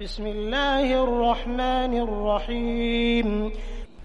بسم الله الرحمن الرحيم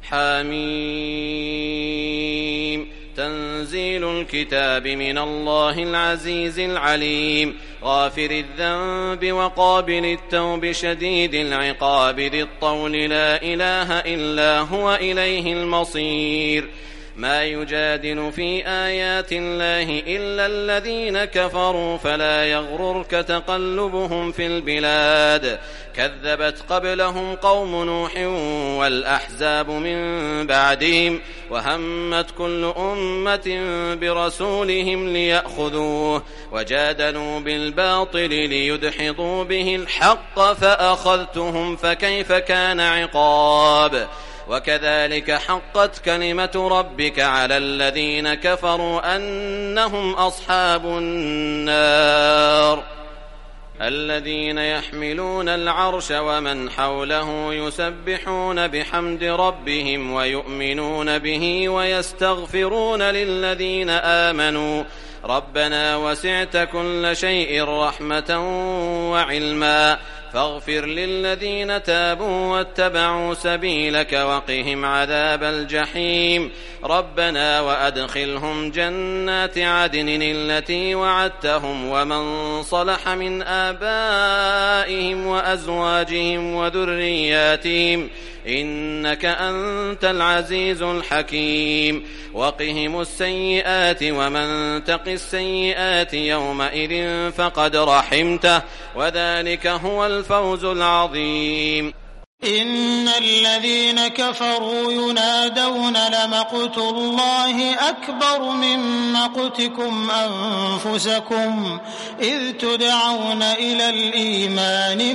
حميم تنزيل الكتاب من الله العزيز العليم غافر الذنب وقابل التوب شديد العقاب ذي الطول لا إله إلا هو إليه المصير ما يجادل في آيات الله إلا الذين كفروا فلا يغررك تقلبهم في البلاد كذبت قبلهم قوم نوح والأحزاب من بعدهم وهمت كل أمة برسولهم ليأخذوه وجادلوا بالباطل ليدحضوا به الحق فأخذتهم فكيف كان عقاب وكذلك حقت كلمة ربك على الذين كفروا أنهم أصحاب النار الذين يحملون العرش ومن حوله يسبحون بحمد ربهم ويؤمنون به ويستغفرون للذين آمنوا ربنا وسعت كل شيء رحمة وعلما فاغفر للذين تابوا واتبعوا سبيلك وقهم عذاب الجحيم ربنا وأدخلهم جنات عدن التي وعدتهم ومن صلح من آبائهم وأزواجهم وذرياتهم إنك أنت العزيز الحكيم وقهم السيئات ومن تق السيئات يومئذ فقد رحمته وذلك هو الفوز العظيم إن الذين كفروا ينادون لمقت الله أكبر من مقتكم أنفسكم إذ تدعون إلى الإيمان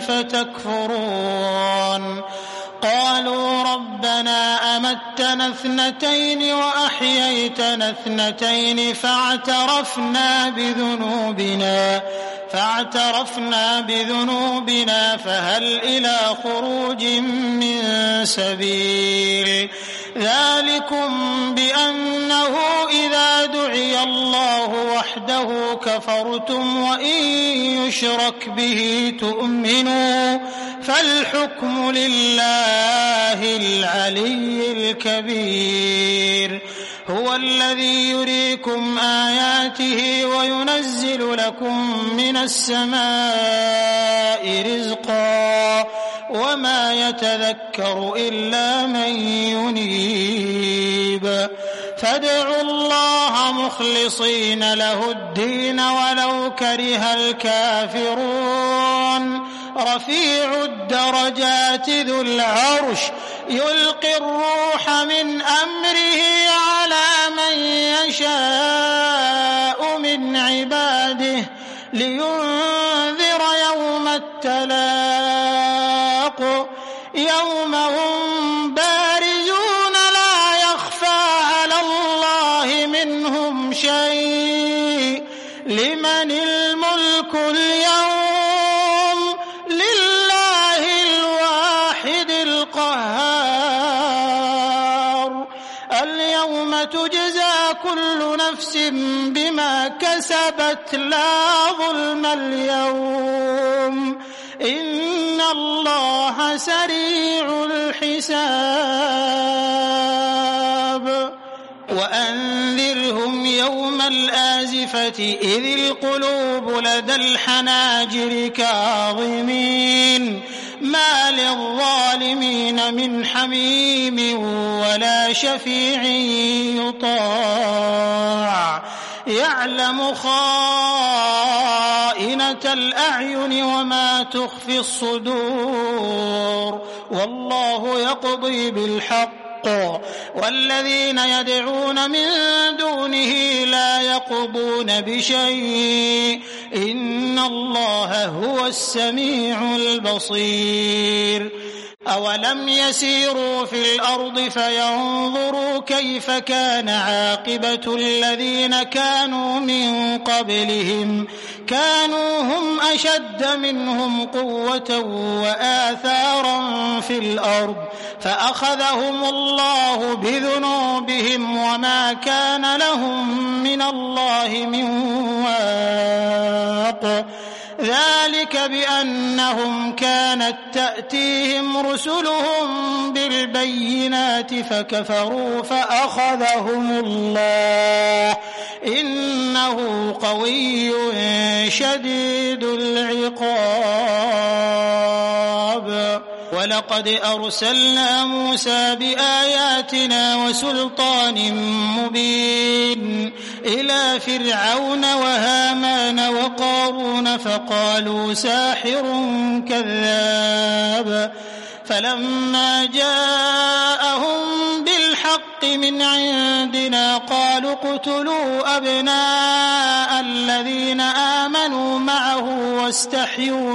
فتكفرون قالوا ربنا أمتنا اثنتين وأحييتنا اثنتين فاعترفنا بذنوبنا فهل إلى خروج من سبيل ذلكم بأنه إذا دعي الله وحده كفرتم وإن يشرك به تؤمنوا فالحكم لله العلي الكبير هو الذي يريكم آياته وينزل لكم من السماء رزقا وما يتذكر إلا من ينيب فادعوا الله مخلصين له الدين ولو كره الكافرون رفيع الدرجات ذو العرش يلقي الروح من أمره على من يشاء من عباده لينذر يوم التلاق يوم هم بارزون لا يخفى على الله منهم شيء لمن الملك اليوم لله الواحد القهار اليوم تجزى كل نفس بما كسبت لا ظلم اليوم إن الله سريع الحساب وأنذرهم يوم الآزفة إذ القلوب لدى الحناجر كاظمين ما للظالمين من حميم ولا شفيع يطاع يعلم خائنة الأعين وما تخفي الصدور والله يقضي بالحق والذين يدعون من دونه لا يقضون بشيء إن الله هو السميع البصير أولم يسيروا في الأرض فينظروا كيف كان عاقبة الذين كانوا من قبلهم كانوا هم أشد منهم قوة وآثارا في الأرض فأخذهم الله بذنوبهم وما كان لهم من الله من واق ذلك بأنهم كانت تأتيهم رسلهم بالبينات فكفروا فأخذهم الله إنه قوي شديد العقاب. ولقد أرسلنا موسى بآياتنا وسلطان مبين إلى فرعون وهامان وقارون فقالوا ساحر كذاب فلما جاءهم بالحق من عندنا قالوا اقتلوا أبناء الذين آمنوا معه واستحيوا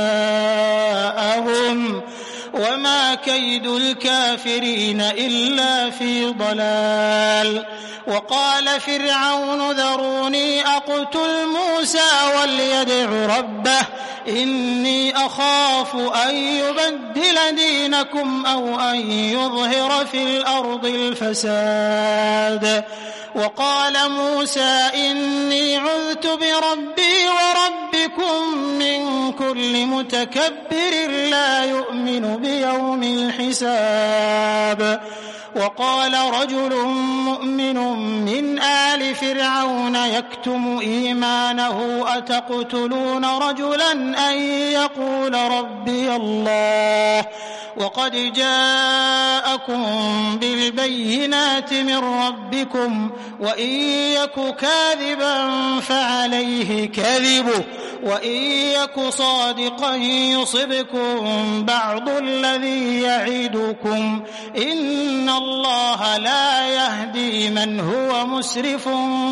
نساءهم وما كيد الكافرين إلا في ضلال. وقال فرعون ذروني أقتل موسى وليدع ربه إني أخاف أن يبدل دينكم أو أن يظهر في الأرض الفساد. وقال موسى إني عذت بربي وربكم من كل متكبر لا يؤمن بيوم الحساب. وقال رجل مؤمن من آل فرعون يكتم إيمانه أتقتلون رجلا أن يقول ربي الله وقد جاءكم بالبينات من ربكم وإن يك كاذبا فعليه كذبه وإن يك صادقا يصبكم بعض الذي يعدكم إن الله لا يهدي من هو مسرف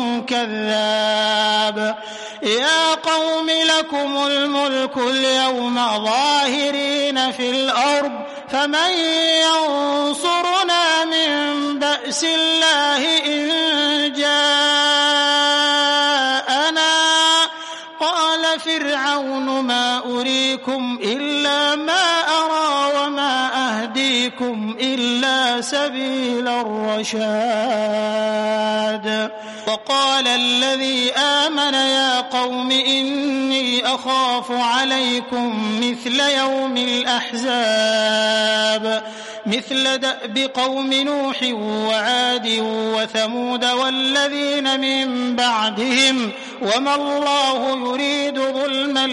كذاب. يا قوم لكم الملك اليوم ظاهرين في الأرض فمن ينصرنا من بأس الله إن جاءنا. قال فرعون ما أريكم إلا ما أرى وما أهديكم إلا سبيل الرشاد. وقال الذي آمن يا قوم إني أخاف عليكم مثل يوم الأحزاب مثل دأب قوم نوح وعاد وثمود والذين من بعدهم وما الله يريد ظلما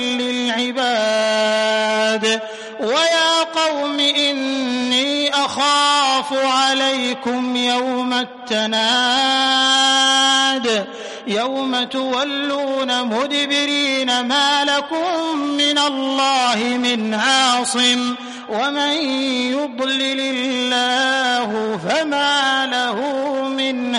للعباد. ويا قوم إني أخاف عليكم يوم التناد يوم تولون مدبرين ما لكم من الله من عاصم ومن يضلل الله فما له من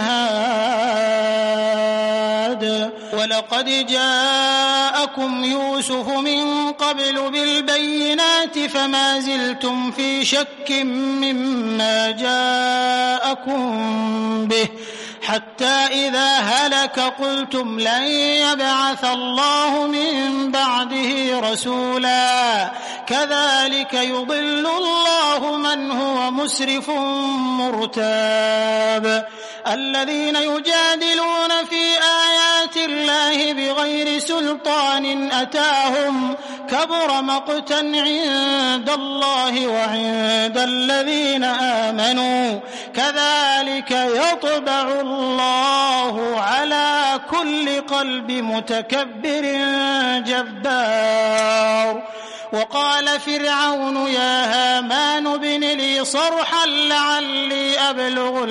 هاد. ولقد جاءكم يوسف من قبل بالبينات فما زلتم في شك مما جاءكم به حتى إذا هلك قلتم لن يبعث الله من بعده رسولا كذلك يضل الله من هو مسرف مرتاب. الذين يجادلون في آيات الله بغير سلطان أتاهم كبر مقتا عند الله وعند الذين آمنوا كذلك يطبع الله على كل قلب متكبر جبار. وقال فرعون يا هامان ابن لي صرحا لعلي أبلغ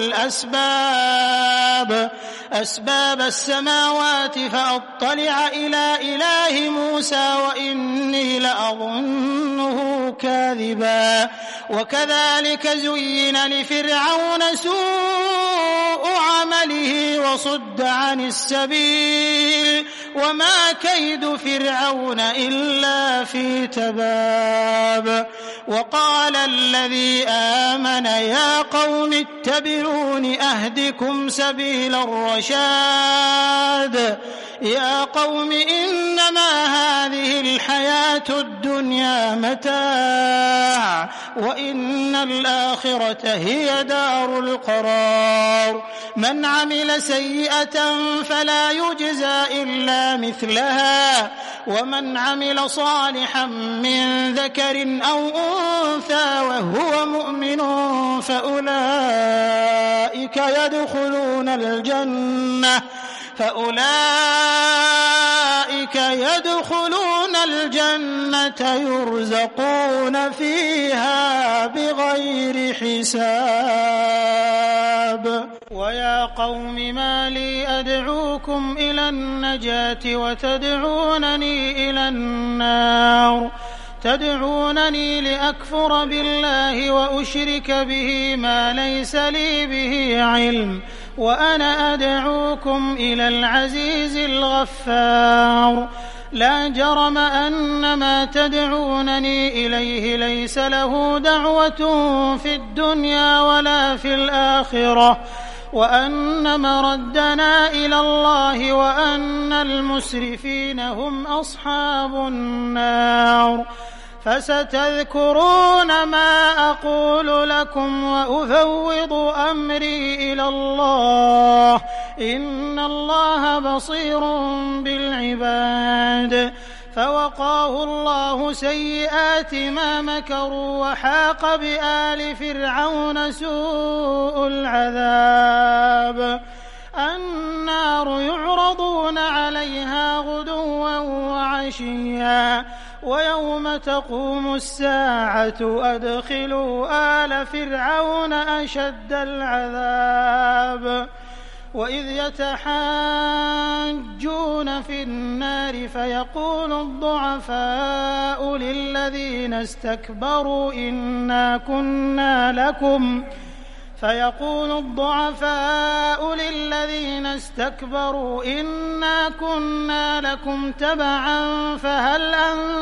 أسباب السماوات فأطلع إلى إله موسى وإني لأظنه كاذبا. وكذلك زين لفرعون سوء عمله وصد عن السبيل وما كيد فرعون إلا في تباب. وقال الذي آمن يا قوم اتبعون أهدكم سبيل الرشاد يا قوم إنما هذه الحياة الدنيا متاع وإن الآخرة هي دار القرار من عمل سيئة فلا يجزى إلا مثلها ومن عمل صالحا من ذكر أو أنثى وهو مؤمن فأولئك يدخلون الجنة يرزقون فيها بغير حساب ويا قوم ما لي أدعوكم إلى النجاة وتدعونني إلى النار تدعونني لأكفر بالله وأشرك به ما ليس لي به علم وأنا أدعوكم إلى العزيز الغفار لا جرم أن ما تدعونني إليه ليس له دعوة في الدنيا ولا في الآخرة وأن مردنا إلى الله وأن المسرفين هم أصحاب النار فستذكرون ما أقول لكم وأفوض أمري إلى الله إن الله بصير بالعباد فوقاه الله سيئات ما مكروا وحاق بآل فرعون سوء العذاب النار يعرضون عليها غدوا وعشيا ويوم تقوم الساعة أدخلوا آل فرعون أشد العذاب وإذ يتحاجون في النار فيقول الضعفاء للذين استكبروا إنا كنا لكم تبعا فهل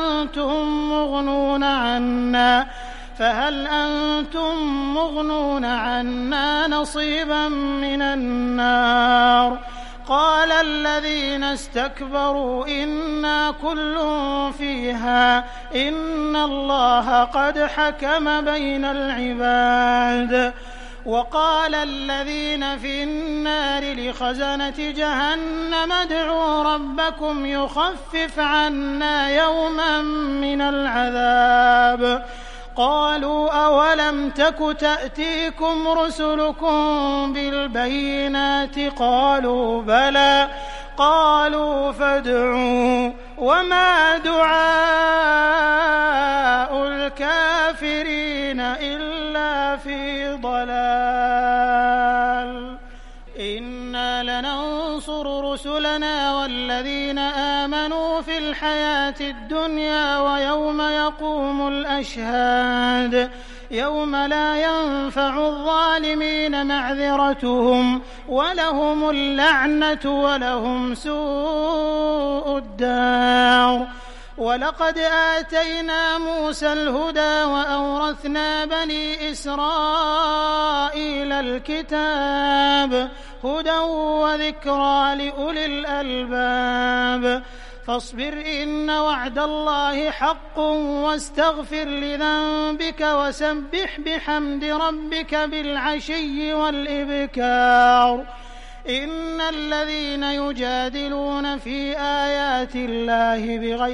أنتم مغنون عنا نصيبا من النار قال الذين استكبروا إنا كل فيها إن الله قد حكم بين العباد وقال الذين في النار لخزنة جهنم ادعوا ربكم يخفف عنا يوما من العذاب قالوا أولم تك تأتيكم رسلكم بالبينات قالوا بلى قالوا فادعوا وما دعاء الكافرين إلا في ضلال إنا لننصر رسلنا والذين آمنوا في الحياة الدنيا ويوم يقوم الأشهاد يوم لا ينفع الظالمين معذرتهم ولهم اللعنة ولهم سوء الدار ولقد آتينا موسى الهدى وأورثنا بني إسرائيل الكتاب هدى وذكرى لأولي الألباب فاصبر إن وعد الله حق واستغفر لذنبك وسبح بحمد ربك بالعشي والإبكار إن الذين يجادلون في آيات الله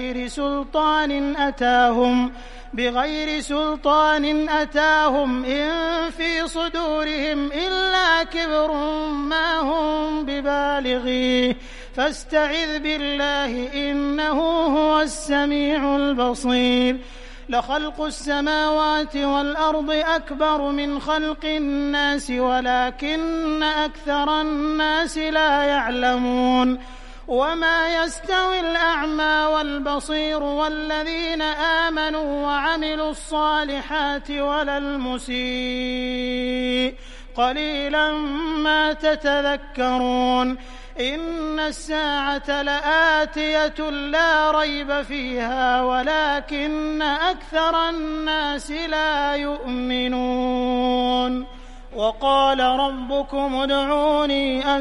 بغير سلطان أتاهم إن في صدورهم إلا كبر ما هم ببالغيه فاستعذ بالله إنه هو السميع البصير لخلق السماوات والأرض أكبر من خلق الناس ولكن أكثر الناس لا يعلمون وما يستوي الأعمى والبصير والذين آمنوا وعملوا الصالحات ولا المسيء قليلا ما تتذكرون إن الساعة لآتية لا ريب فيها ولكن أكثر الناس لا يؤمنون وقال ربكم ادعوني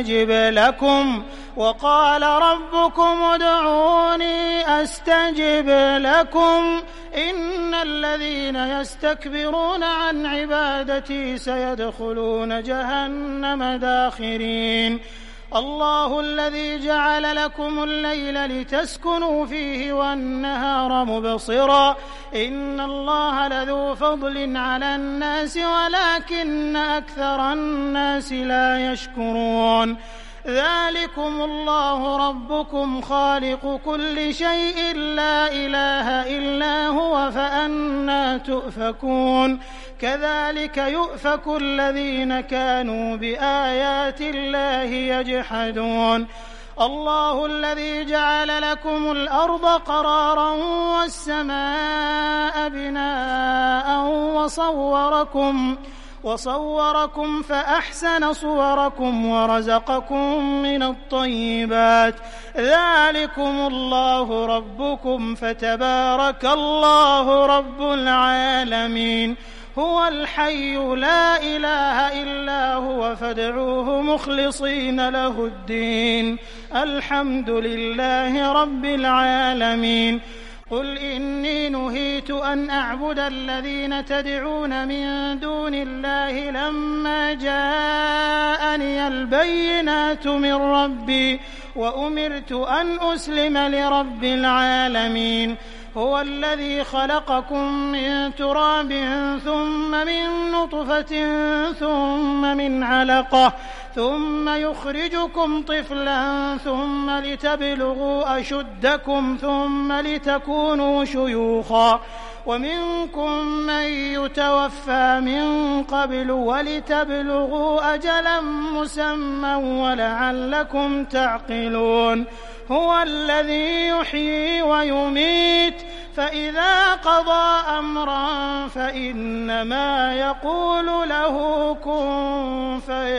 أستجب لكم إن الذين يستكبرون عن عبادتي سيدخلون جهنم داخرين الله الذي جعل لكم الليل لتسكنوا فيه والنهار مبصرا إن الله لذو فضل على الناس ولكن أكثر الناس لا يشكرون ذلكم الله ربكم خالق كل شيء لا إله إلا هو فأنى تؤفكون كذلك يؤفك الذين كانوا بآيات الله يجحدون الله الذي جعل لكم الأرض قرارا والسماء بناء وصوركم فأحسن صوركم ورزقكم من الطيبات ذلكم الله ربكم فتبارك الله رب العالمين هو الحي لا إله إلا هو فادعوه مخلصين له الدين الحمد لله رب العالمين قل إني نهيت أن أعبد الذين تدعون من دون الله لما جاءني البينات من ربي وأمرت أن أسلم لرب العالمين هو الذي خلقكم من تراب ثم من نطفة ثم من علقة ثم يخرجكم طفلا ثم لتبلغوا أشدكم ثم لتكونوا شيوخا ومنكم من يتوفى من قبل ولتبلغوا أجلا مسمى ولعلكم تعقلون هو الذي يحيي ويميت فإذا قضى أمرا فإنما يقول له كن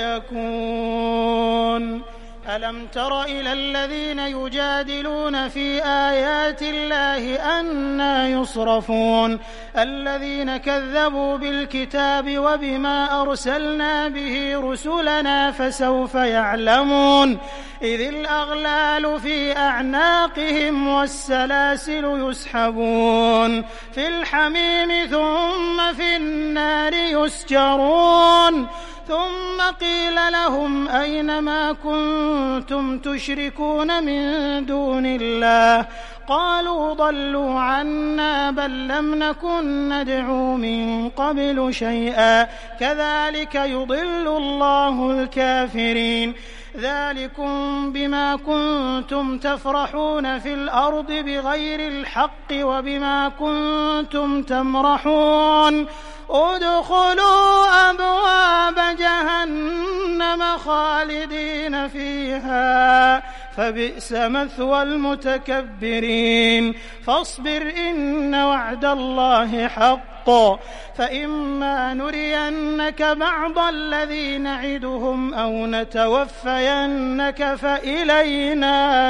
فيكون ألم تر إلى الذين يجادلون في آيات الله أنى يصرفون الذين كذبوا بالكتاب وبما أرسلنا به رسلنا فسوف يعلمون إذ الأغلال في أعناقهم والسلاسل يسحبون في الحميم ثم في النار يسجرون ثم قيل لهم أين ما كنتم تشركون من دون الله قالوا ضلوا عنا بل لم نكن ندعو من قبل شيئا كذلك يضل الله الكافرين ذلكم بما كنتم تفرحون في الأرض بغير الحق وبما كنتم تمرحون ادخلوا أبواب جهنم خالدين فيها فبئس مثوى المتكبرين فاصبر إن وعد الله حق فإما نرينك بعض الذي نعدهم أو نتوفينك فإلينا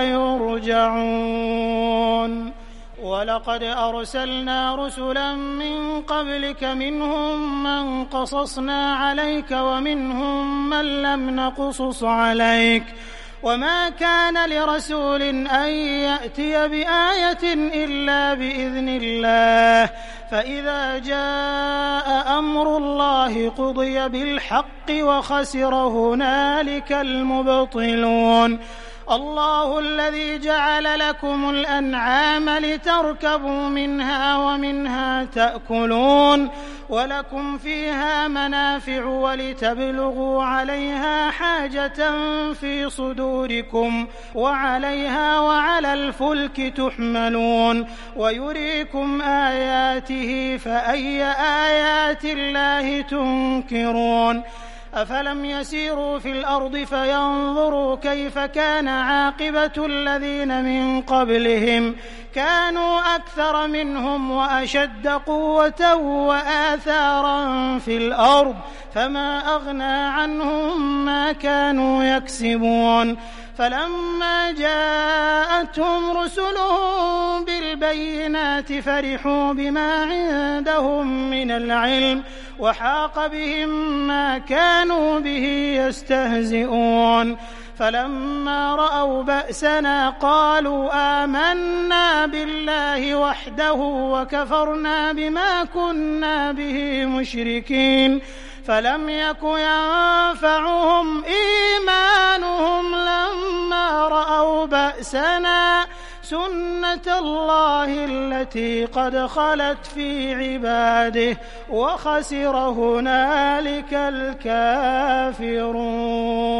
يرجعون ولقد أرسلنا رسلا من قبلك منهم من قصصنا عليك ومنهم من لم نقصص عليك وما كان لرسول أن يأتي بآية إلا بإذن الله فإذا جاء أمر الله قضي بالحق وخسر هنالك المبطلون الله الذي جعل لكم الأنعام لتركبوا منها ومنها تأكلون ولكم فيها منافع ولتبلغوا عليها حاجة في صدوركم وعليها وعلى الفلك تحملون ويريكم آياته فأي آيات الله تنكرون أفلم يسيروا في الأرض فينظروا كيف كان عاقبة الذين من قبلهم كانوا أكثر منهم وأشد قوة وآثارا في الأرض فما أغنى عنهم ما كانوا يكسبون فلما جاءتهم رسلهم بالبينات فرحوا بما عندهم من العلم وحاق بهم ما كانوا به يستهزئون فلما رأوا بأسنا قالوا آمنا بالله وحده وكفرنا بما كنا به مشركين فلم يك ينفعهم إيمانهم لما رأوا بأسنا سنة الله التي قد خلت في عباده وخسر هنالك الكافرون.